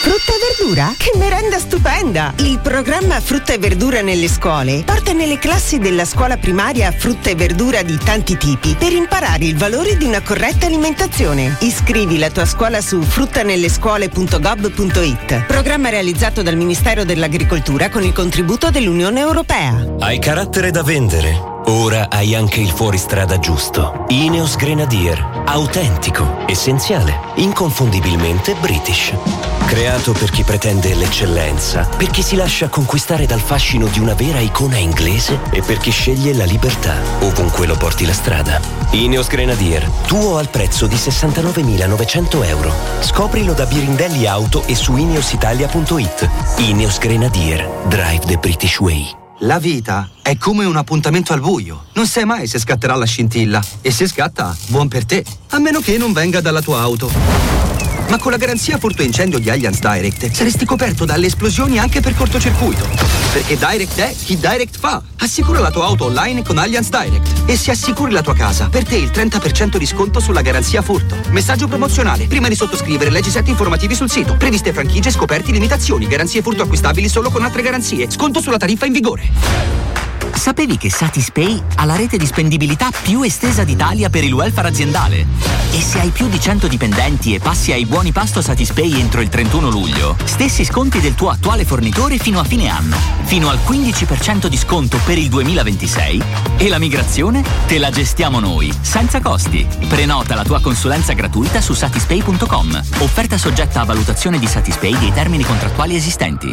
Frutta e verdura? Che merenda stupenda! Il programma Frutta e verdura nelle scuole porta nelle classi della scuola primaria frutta e verdura di tanti tipi per imparare il valore di una corretta alimentazione. Iscrivi la tua scuola su fruttanellescuole.gov.it. Programma realizzato dal Ministero dell'Agricoltura con il contributo dell'Unione Europea. Hai carattere da vendere? Ora hai anche il fuoristrada giusto. Ineos Grenadier. Autentico, essenziale, inconfondibilmente British. Creato per chi pretende l'eccellenza, per chi si lascia conquistare dal fascino di una vera icona inglese e per chi sceglie la libertà, ovunque lo porti la strada. Ineos Grenadier, tuo al prezzo di 69.900 euro. Scoprilo da Birindelli Auto e su ineositalia.it. Ineos Grenadier, drive the British way. La vita è come un appuntamento al buio. Non sai mai se scatterà la scintilla. E se scatta, buon per te. A meno che non venga dalla tua auto. Ma con la garanzia furto e incendio di Allianz Direct saresti coperto dalle esplosioni anche per cortocircuito. Perché Direct è chi Direct fa. Assicura la tua auto online con Allianz Direct. E se assicuri la tua casa, per te il 30% di sconto sulla garanzia furto. Messaggio promozionale. Prima di sottoscrivere, leggi set informativi sul sito. Previste franchigie, scoperti, limitazioni. Garanzie furto acquistabili solo con altre garanzie. Sconto sulla tariffa in vigore. Sapevi che Satispay ha la rete di spendibilità più estesa d'Italia per il welfare aziendale? E se hai più di 100 dipendenti e passi ai buoni pasto Satispay entro il 31 luglio, stessi sconti del tuo attuale fornitore fino a fine anno, fino al 15% di sconto per il 2026 e la migrazione te la gestiamo noi, senza costi. Prenota la tua consulenza gratuita su satispay.com. Offerta soggetta a valutazione di Satispay dei termini contrattuali esistenti.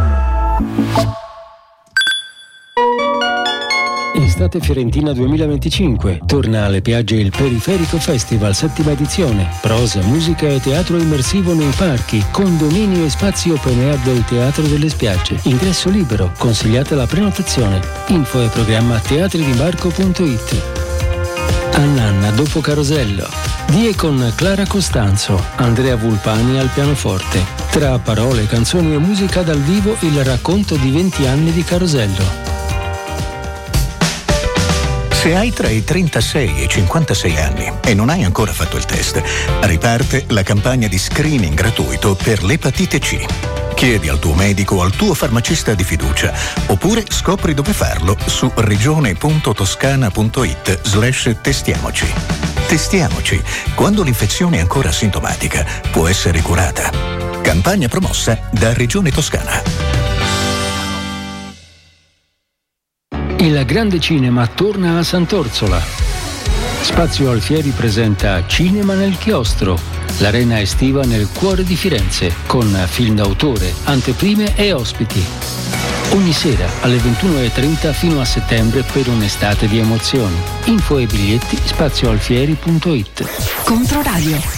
Estate Fiorentina 2025. Torna alle Piagge il Periferico Festival, 7ª edizione. Prosa, musica e teatro immersivo nei parchi, condominio e spazi open air del Teatro delle Spiagge. Ingresso libero, consigliata la prenotazione. Info e programma teatridibarco.it. Annanna dopo Carosello. Die con Clara Costanzo, Andrea Vulpani al pianoforte. Tra parole, canzoni e musica dal vivo il racconto di 20 anni di Carosello. Se hai tra i 36 e i 56 anni e non hai ancora fatto il test, riparte la campagna di screening gratuito per l'epatite C. Chiedi al tuo medico o al tuo farmacista di fiducia, oppure scopri dove farlo su regione.toscana.it/testiamoci. Testiamoci. Quando l'infezione è ancora asintomatica, può essere curata. Campagna promossa da Regione Toscana. Il Grande Cinema torna a Sant'Orsola. Spazio Alfieri presenta Cinema nel Chiostro, l'arena estiva nel cuore di Firenze, con film d'autore, anteprime e ospiti. Ogni sera alle 21:30 fino a settembre per un'estate di emozioni. Info e biglietti spazioalfieri.it. Controradio.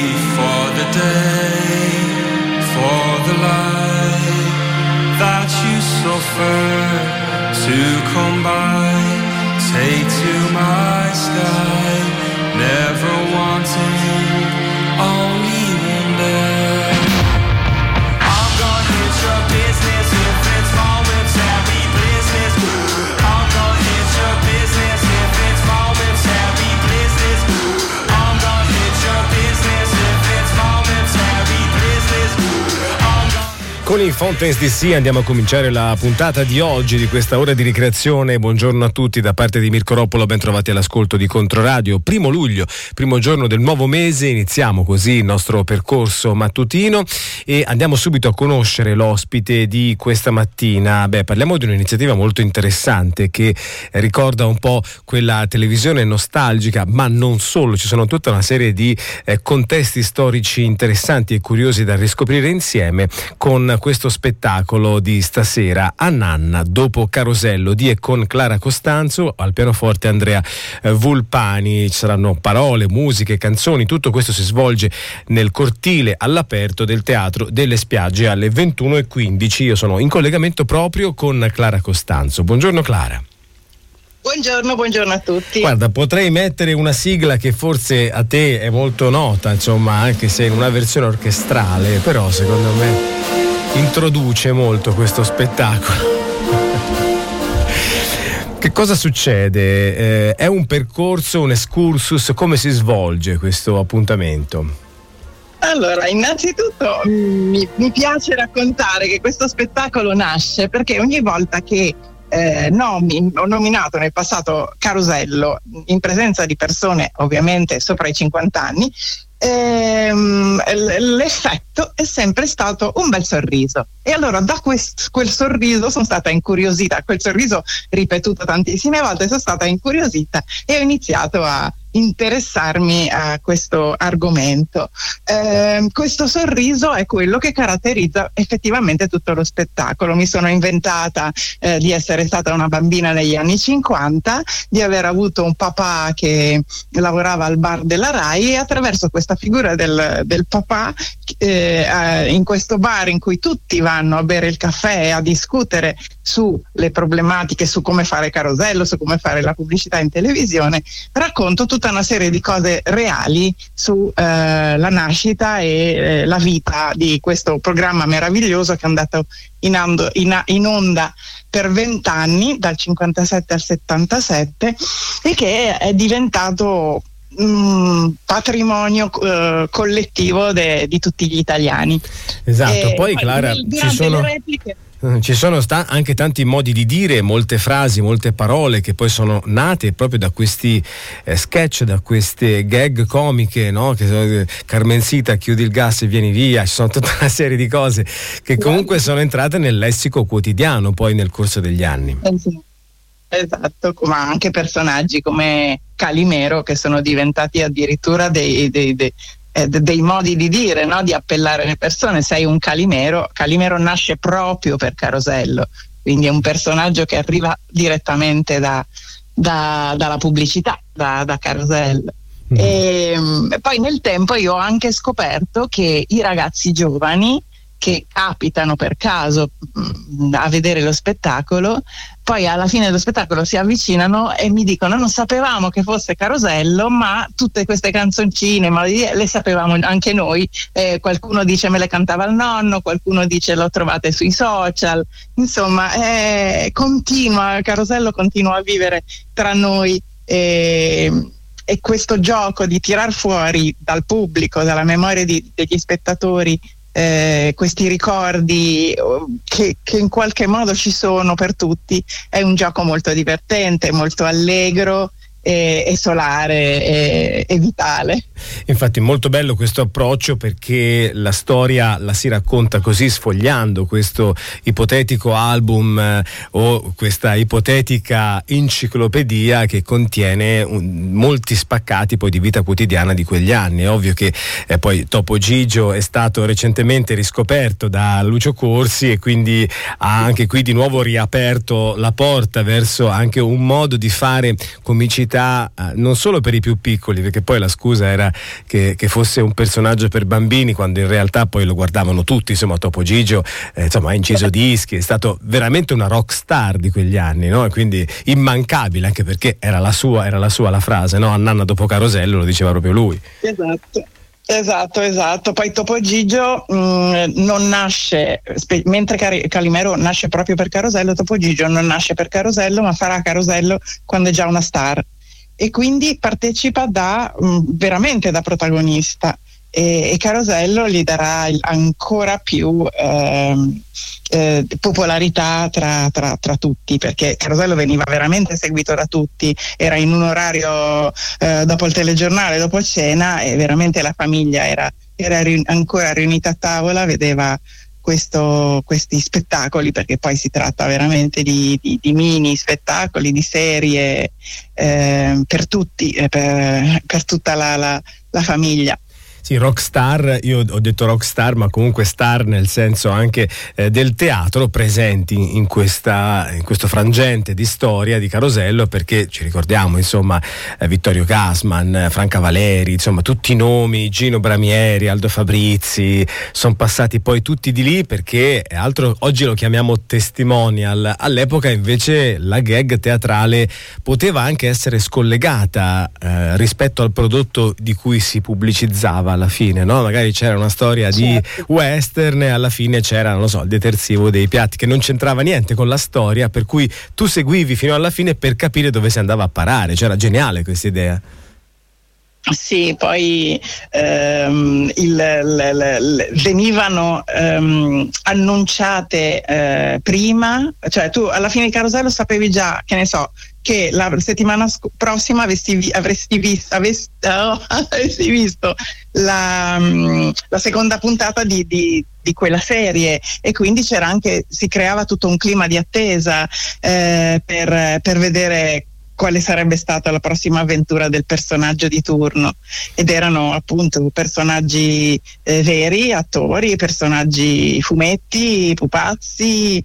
for the day, for the light that you suffer to come by. Take to my sky, never wanting, only wonder. I'm gonna hit your business if it's momentary business. I'm gonna hit your business if it's momentary business. I'm gonna hit your business if it's momentary business. Con i Fountains DC andiamo a cominciare la puntata di oggi di questa ora di ricreazione. Buongiorno a tutti da parte di Mirko Roppolo, ben trovati all'ascolto di Controradio. 1 luglio, primo giorno del nuovo mese, iniziamo così il nostro percorso mattutino e andiamo subito a conoscere l'ospite di questa mattina. Parliamo di un'iniziativa molto interessante che ricorda un po' quella televisione nostalgica, ma non solo, ci sono tutta una serie di contesti storici interessanti e curiosi da riscoprire insieme con questo spettacolo di stasera, A Nanna dopo Carosello, di e con Clara Costanzo, al pianoforte Andrea Vulpani. Ci saranno parole, musiche, canzoni, tutto questo si svolge nel cortile all'aperto del Teatro delle Spiagge alle 21:15. Io sono in collegamento proprio con Clara Costanzo. Buongiorno Clara. Buongiorno a tutti. Guarda, potrei mettere una sigla che forse a te è molto nota, insomma, anche se in una versione orchestrale, però secondo me introduce molto questo spettacolo. Che cosa succede? È un percorso, un excursus? Come si svolge questo appuntamento? Allora, innanzitutto mi piace raccontare che questo spettacolo nasce perché ogni volta che ho nominato nel passato Carosello in presenza di persone ovviamente sopra i 50 anni, l'effetto è sempre stato un bel sorriso, e allora da quel sorriso sono stata incuriosita, quel sorriso ripetuto tantissime volte, sono stata incuriosita e ho iniziato a interessarmi a questo argomento. Questo sorriso è quello che caratterizza effettivamente tutto lo spettacolo. Mi sono inventata di essere stata una bambina negli anni 50, di aver avuto un papà che lavorava al bar della Rai, e attraverso questa figura del papà in questo bar in cui tutti vanno a bere il caffè e a discutere sulle problematiche, su come fare Carosello, su come fare la pubblicità in televisione, racconto tutta una serie di cose reali su la nascita e la vita di questo programma meraviglioso che è andato in onda per 20 anni, dal 57 al 77, e che è diventato patrimonio collettivo di tutti gli italiani. Esatto, poi Clara, ci sono anche tanti modi di dire, molte frasi, molte parole che poi sono nate proprio da questi sketch, da queste gag comiche, no? Che sono Carmencita, chiudi il gas e vieni via. Ci sono tutta una serie di cose che comunque sono entrate nel lessico quotidiano poi nel corso degli anni. Esatto, ma anche personaggi come Calimero, che sono diventati addirittura dei modi di dire, no? Di appellare le persone. Sei un Calimero. Calimero nasce proprio per Carosello, quindi è un personaggio che arriva direttamente dalla pubblicità, da Carosello. E poi nel tempo io ho anche scoperto che i ragazzi giovani che capitano per caso a vedere lo spettacolo, poi alla fine dello spettacolo si avvicinano e mi dicono: non sapevamo che fosse Carosello, ma tutte queste canzoncine le sapevamo anche noi. Qualcuno dice me le cantava il nonno, qualcuno dice lo trovate sui social, insomma Carosello continua a vivere tra noi, e questo gioco di tirar fuori dal pubblico, dalla memoria degli spettatori, questi ricordi che in qualche modo ci sono per tutti, è un gioco molto divertente, molto allegro e solare e vitale. Infatti molto bello questo approccio, perché la storia la si racconta così, sfogliando questo ipotetico album o questa ipotetica enciclopedia che contiene molti spaccati poi di vita quotidiana di quegli anni. È ovvio che poi Topo Gigio è stato recentemente riscoperto da Lucio Corsi, e quindi ha anche qui di nuovo riaperto la porta verso anche un modo di fare comicità pubblicità non solo per i più piccoli, perché poi la scusa era che fosse un personaggio per bambini, quando in realtà poi lo guardavano tutti. Insomma, Topo Gigio ha inciso dischi, è stato veramente una rock star di quegli anni, no? E quindi immancabile, anche perché era la sua la frase, no? A Nanna dopo Carosello, lo diceva proprio lui. Esatto. Poi Topo Gigio non nasce, mentre Calimero nasce proprio per Carosello, Topo Gigio non nasce per Carosello, ma farà Carosello quando è già una star, e quindi partecipa veramente da protagonista, e Carosello gli darà ancora più popolarità tra tutti, perché Carosello veniva veramente seguito da tutti, era in un orario dopo il telegiornale, dopo cena, e veramente la famiglia era ancora riunita a tavola, vedeva questi spettacoli, perché poi si tratta veramente di mini spettacoli, di serie per tutti, per tutta la famiglia. Sì, rockstar, io ho detto rockstar, ma comunque star nel senso anche del teatro, presenti in questo frangente di storia di Carosello, perché ci ricordiamo insomma Vittorio Gassman, Franca Valeri, insomma tutti i nomi, Gino Bramieri, Aldo Fabrizi, sono passati poi tutti di lì, perché oggi lo chiamiamo testimonial, all'epoca invece la gag teatrale poteva anche essere scollegata rispetto al prodotto di cui si pubblicizzava alla fine, no? Magari c'era una storia di western e alla fine c'era, non lo so, il detersivo dei piatti, che non c'entrava niente con la storia, per cui tu seguivi fino alla fine per capire dove si andava a parare. C'era geniale questa idea. Sì, poi venivano annunciate prima, cioè tu alla fine di Carosello sapevi già, che ne so, che la settimana prossima avresti visto la seconda puntata di quella serie, e quindi si creava tutto un clima di attesa per vedere quale sarebbe stata la prossima avventura del personaggio di turno, ed erano appunto personaggi veri, attori, personaggi fumetti, pupazzi,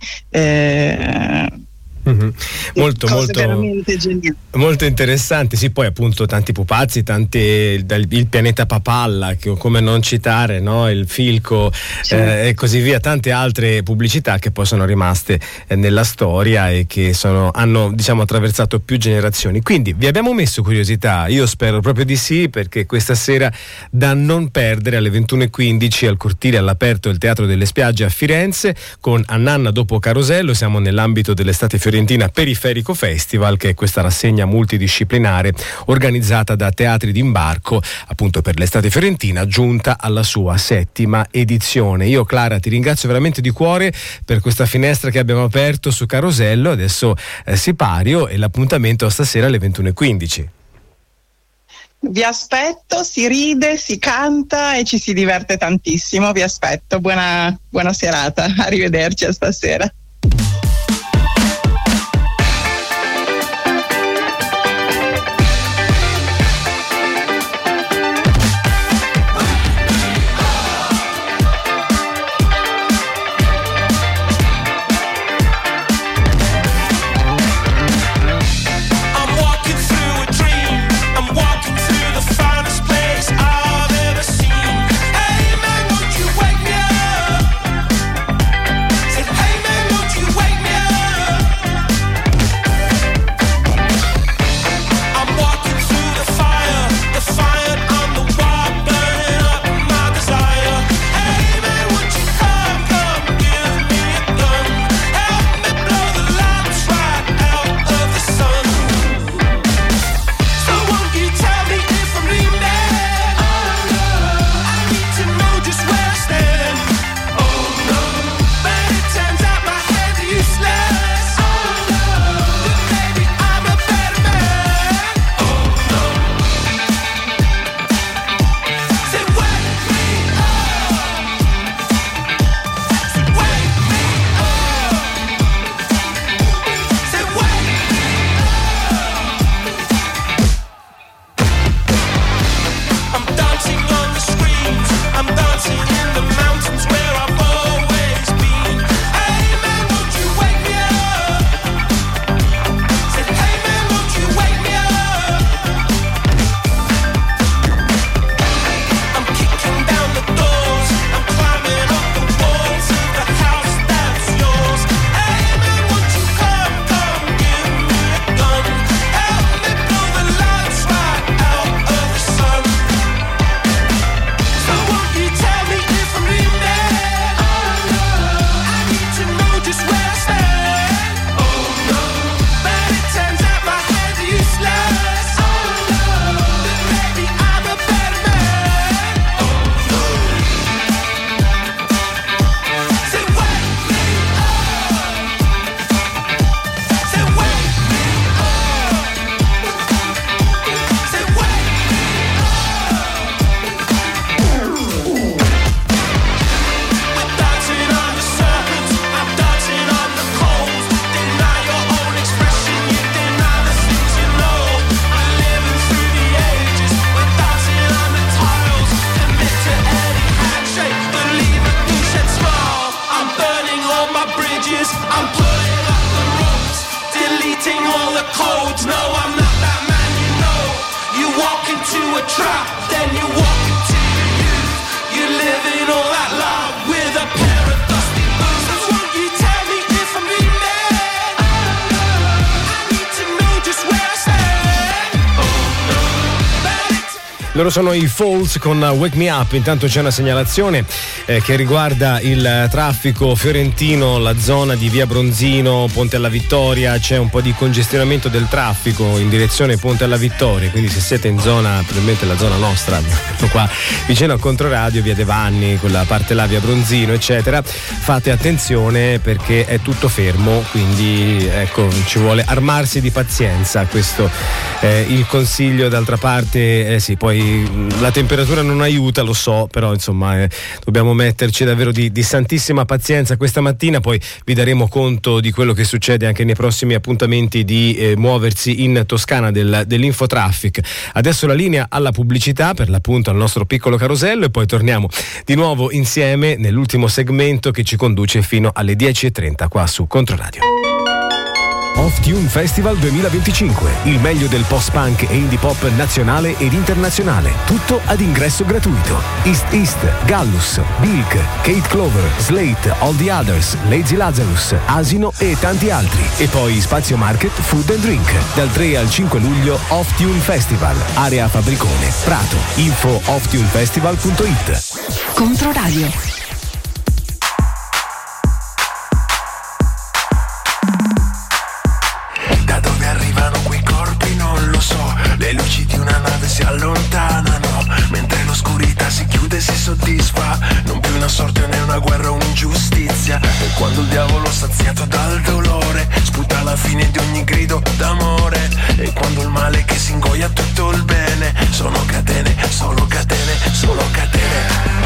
molto interessante. Sì, poi appunto tanti pupazzi, il pianeta Papalla, che, come non citare, no? Il Filco, e così via, tante altre pubblicità che poi sono rimaste nella storia e che hanno diciamo attraversato più generazioni. Quindi vi abbiamo messo curiosità, io spero proprio di sì, perché questa sera da non perdere alle 21:15 al cortile all'aperto del Teatro delle Spiagge a Firenze, con A Nanna dopo Carosello. Siamo nell'ambito dell'estate fiorentina Periferico Festival, che è questa rassegna multidisciplinare organizzata da Teatri d'Imbarco appunto per l'estate fiorentina, giunta alla sua 7ª edizione. Io, Clara, ti ringrazio veramente di cuore per questa finestra che abbiamo aperto su Carosello. Adesso sipario, e l'appuntamento stasera alle 21:15. Vi aspetto, si ride, si canta e ci si diverte tantissimo. Vi aspetto, buona serata, arrivederci, a stasera. Hey man, the codes. No, I'm not that man, you know. You walk into a trap, then you walk into your youth. You're living all that love with a pair of dusty boots. So won't you tell me if I'm dreaming? I need to know just where I stand. Oh no, Loro sono i Falls con Wake Me Up. Intanto c'è una segnalazione che riguarda il traffico fiorentino, la zona di via Bronzino, Ponte alla Vittoria. C'è un po' di congestionamento del traffico in direzione Ponte alla Vittoria, quindi se siete in zona, probabilmente la zona nostra, qua vicino a Controradio, via De Vanni, quella parte là, via Bronzino eccetera, fate attenzione perché è tutto fermo, quindi ecco, ci vuole armarsi di pazienza, questo è il consiglio. D'altra parte sì, poi la temperatura non aiuta, lo so, però insomma dobbiamo metterci davvero di santissima pazienza questa mattina. Poi vi daremo conto di quello che succede anche nei prossimi appuntamenti di muoversi in Toscana dell'infotraffic. Adesso la linea alla pubblicità, per l'appunto al nostro piccolo carosello, e poi torniamo di nuovo insieme nell'ultimo segmento che ci conduce fino alle 10:30 qua su Controradio. Off Tune Festival 2025, il meglio del post-punk e indie pop nazionale ed internazionale, tutto ad ingresso gratuito. East, Gallus, Bilk, Kate Clover, Slate, All the Others, Lazy Lazarus, Asino e tanti altri. E poi Spazio Market, Food and Drink. Dal 3 al 5 luglio Off Tune Festival, area Fabricone, Prato. Info offtunefestival.it. Controradio. Le luci di una nave si allontanano, mentre l'oscurità si chiude e si soddisfa. Non più una sorte né una guerra o un'ingiustizia. E quando il diavolo saziato dal dolore sputa la fine di ogni grido d'amore. E quando il male che si ingoia tutto il bene. Sono catene, solo catene, solo catene.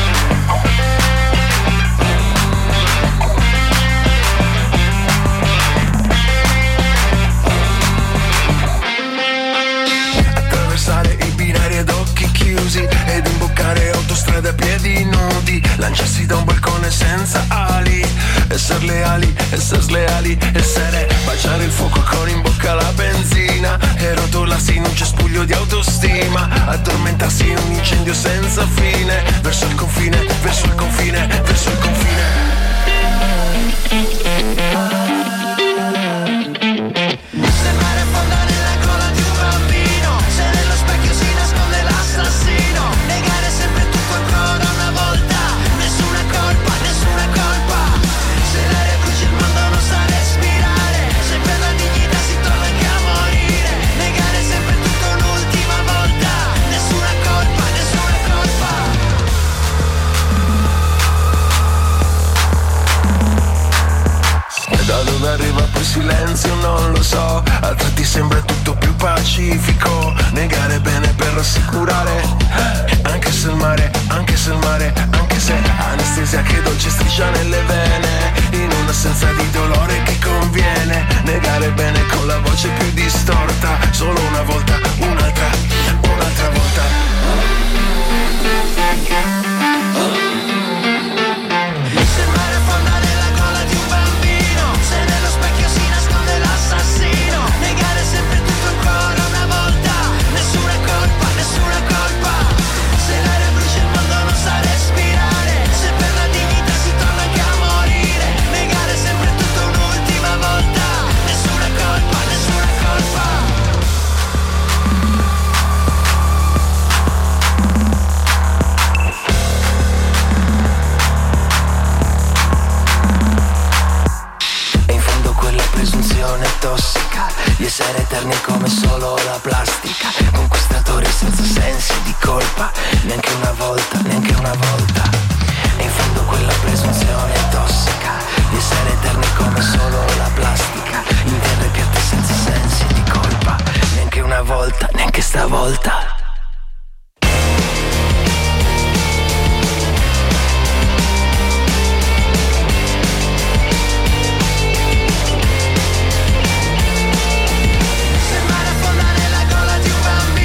I binari ad occhi chiusi ed imboccare autostrade a piedi nudi, lanciarsi da un balcone senza ali, essere leali, essere sleali, essere baciare il fuoco con in bocca la benzina e rotolarsi in un cespuglio di autostima, addormentarsi in un incendio senza fine, verso il confine, verso il confine, verso il confine. Negare sempre tutto ancora una volta. Nessuna colpa, nessuna colpa. Se l'aria brucia il mondo non sa respirare. Se per la dignità si torna anche a morire. Negare sempre tutto un'ultima volta. Nessuna colpa, nessuna colpa. E da dove arriva poi silenzio non lo so. A tratti sembra tutto più pacifico. Negare bene per rassicurare. Anche se il mare, anche se il mare, anche se anestesia che dolce striscia nelle vene. In un'assenza di dolore che conviene. Negare bene con la voce più distorta. Solo una volta, un'altra volta. Se il mare affonda nella gola di un bambino. Se nello specchio si nasconde l'assassino. Negare sempre tutto ancora una volta. Nessuna colpa, nessuna colpa. Se l'aria brucia il mondo non sa respirare. Se per la dignità si torna anche a morire. Negare sempre tutto un'ultima volta. Nessuna colpa, nessuna colpa. E in fondo quella presunzione tossica di essere eterni come solo la plastica. Conquistatori senza sensi di colpa. Neanche una volta, neanche una volta. E in fondo quella presunzione tossica di essere eterni come solo la plastica. In terre piatte senza sensi di colpa. Neanche una volta, neanche stavolta. Se il mare affonda nella gola di un bambino.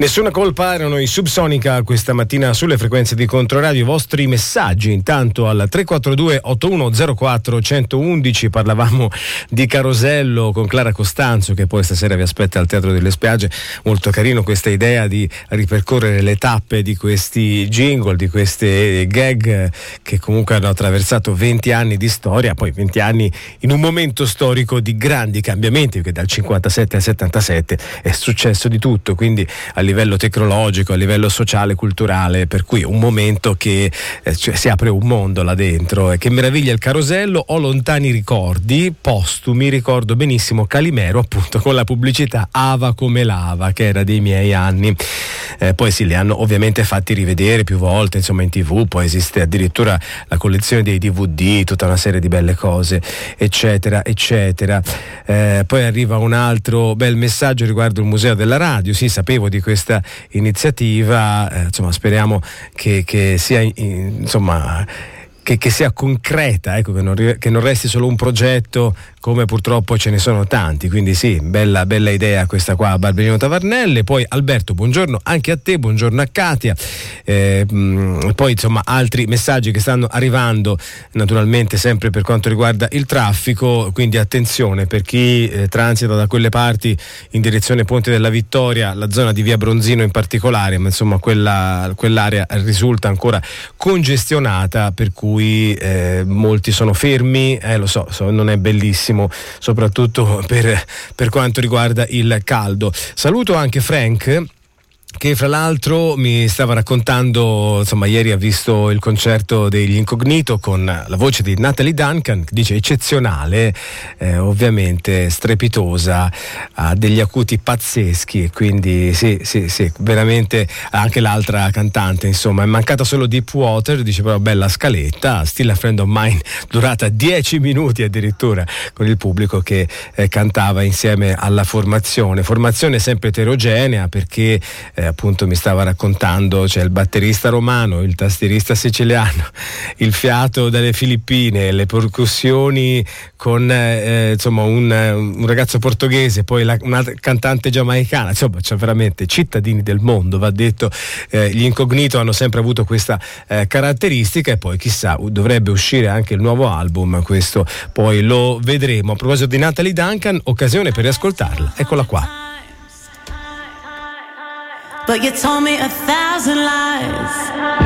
Nessuna colpa, erano i Subsonica questa mattina sulle frequenze di Controradio. I vostri messaggi intanto al 342 8104 111. Parlavamo di Carosello con Clara Costanzo, che poi stasera vi aspetta al Teatro delle Spiagge. Molto carino questa idea di ripercorrere le tappe di questi jingle, di queste gag che comunque hanno attraversato 20 anni di storia, poi 20 anni in un momento storico di grandi cambiamenti, perché dal 57 al 77 è successo di tutto, quindi a livello tecnologico, a livello sociale, culturale, per cui un momento che si apre un mondo là dentro. E che meraviglia il Carosello. Ho lontani ricordi postumi, ricordo benissimo Calimero appunto con la pubblicità Ava come lava, che era dei miei anni. Poi sì, li hanno ovviamente fatti rivedere più volte, insomma in TV, poi esiste addirittura la collezione dei DVD, tutta una serie di belle cose, eccetera eccetera. Poi arriva un altro bel messaggio riguardo il Museo della Radio. Sì, sapevo di questa iniziativa, insomma speriamo che sia insomma che sia concreta, ecco, che non resti solo un progetto come purtroppo ce ne sono tanti. Quindi sì, bella idea questa qua, Barberino Tavarnelle. Poi Alberto, buongiorno anche a te, buongiorno a Katia. Poi insomma altri messaggi che stanno arrivando, naturalmente sempre per quanto riguarda il traffico, quindi attenzione per chi transita da quelle parti in direzione Ponte della Vittoria, la zona di via Bronzino in particolare, ma insomma quell'area risulta ancora congestionata, per cui molti sono fermi, lo so, non è bellissimo, soprattutto per quanto riguarda il caldo. Saluto anche Frank, che fra l'altro mi stava raccontando, insomma ieri ha visto il concerto degli Incognito con la voce di Natalie Duncan, che dice eccezionale, ovviamente strepitosa, ha degli acuti pazzeschi, e quindi sì, veramente. Anche l'altra cantante, insomma, è mancata solo Deepwater, dice però bella scaletta, Still a Friend of Mine, durata 10 minuti addirittura, con il pubblico che cantava insieme alla formazione sempre eterogenea, perché appunto mi stava raccontando c'è il batterista romano, il tastierista siciliano, il fiato dalle Filippine, le percussioni con insomma un ragazzo portoghese, poi una cantante giamaicana, insomma c'è veramente cittadini del mondo, va detto. Gli Incognito hanno sempre avuto questa caratteristica, e poi chissà, dovrebbe uscire anche il nuovo album, questo poi lo vedremo. A proposito di Natalie Duncan, occasione per riascoltarla, eccola qua. But you told me 1,000 lies.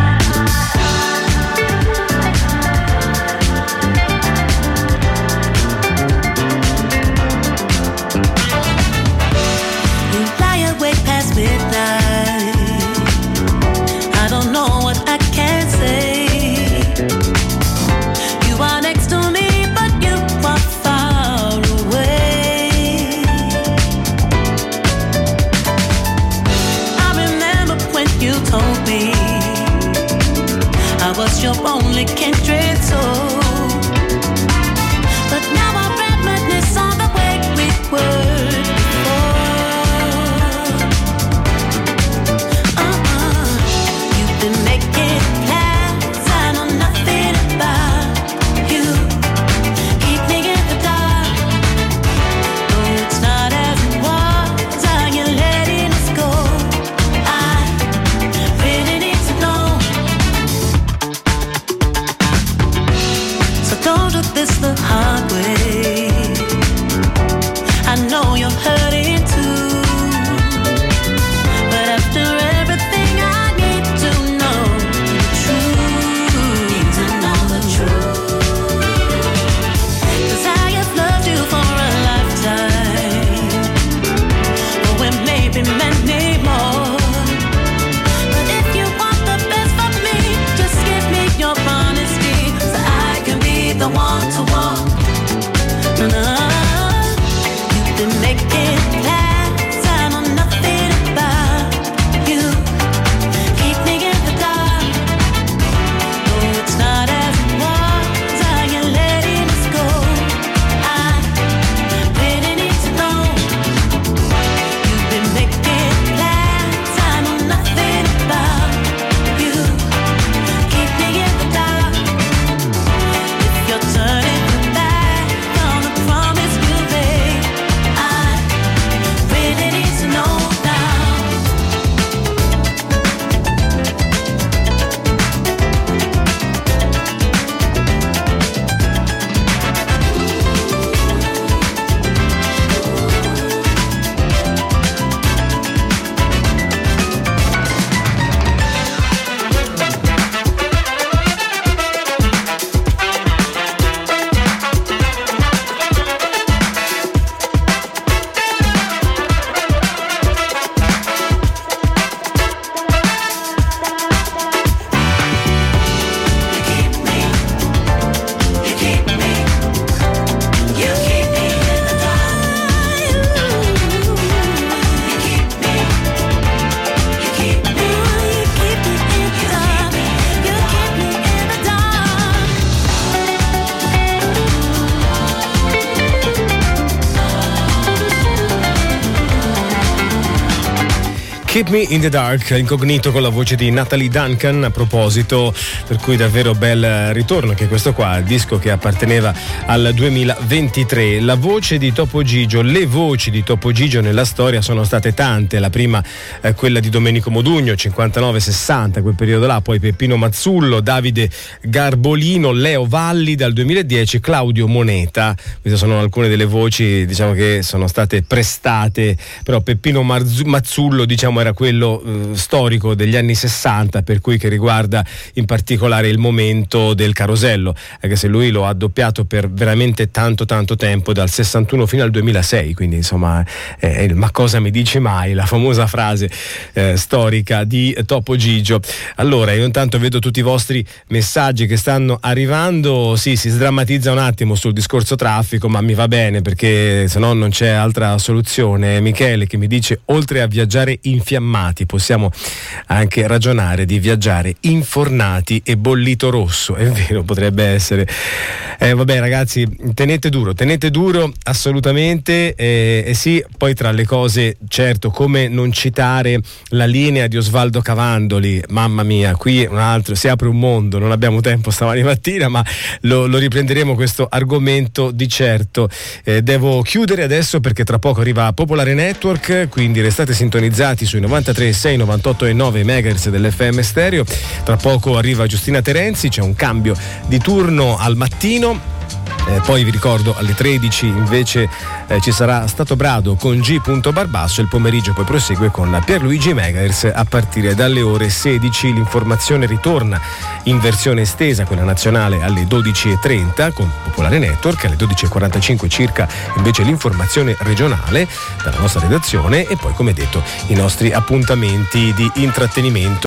You lie awake past midnight. I don't know what I can say. You are next to me, but you are far away. I remember when you told me Keep Me in the Dark, incognito, con la voce di Natalie Duncan, a proposito, per cui davvero bel ritorno anche questo qua, il disco che apparteneva al 2023. La voce di Topo Gigio, le voci di Topo Gigio nella storia sono state tante, la prima quella di Domenico Modugno, 59-60, quel periodo là, poi Peppino Mazzullo, Davide Garbolino, Leo Valli dal 2010, Claudio Moneta. Queste sono alcune delle voci, diciamo, che sono state prestate, però Peppino Mazzullo, diciamo, era quello storico degli anni 60, per cui che riguarda in particolare il momento del Carosello, anche se lui lo ha doppiato per veramente tanto tempo, dal 61 fino al 2006, quindi insomma ma cosa mi dici mai, la famosa frase storica di Topo Gigio. Allora, io intanto vedo tutti i vostri messaggi che stanno arrivando. Sì, si sdrammatizza un attimo sul discorso traffico, ma mi va bene, perché se no non c'è altra soluzione. Michele che mi dice: oltre a viaggiare infiammati possiamo anche ragionare di viaggiare infornati e bollito rosso. È vero, potrebbe essere. Vabbè ragazzi, tenete duro assolutamente, sì. Poi tra le cose, certo, come non citare la linea di Osvaldo Cavandoli, mamma mia, qui un altro, si apre un mondo, non abbiamo tempo stamani mattina, ma lo riprenderemo questo argomento di certo. Devo chiudere adesso perché tra poco arriva Popolare Network, quindi restate sintonizzati sui 93,6, 98,9 MHz dell'FM Stereo. Tra poco arriva Giustina Terenzi, c'è un cambio di turno al mattino. Poi vi ricordo alle 13 invece ci sarà Stato Brado con G. Barbasso, il pomeriggio poi prosegue con Pierluigi Megers a partire dalle ore 16. L'informazione ritorna in versione estesa, quella nazionale, alle 12.30 con Popolare Network, alle 12.45 circa invece l'informazione regionale dalla nostra redazione, e poi come detto i nostri appuntamenti di intrattenimento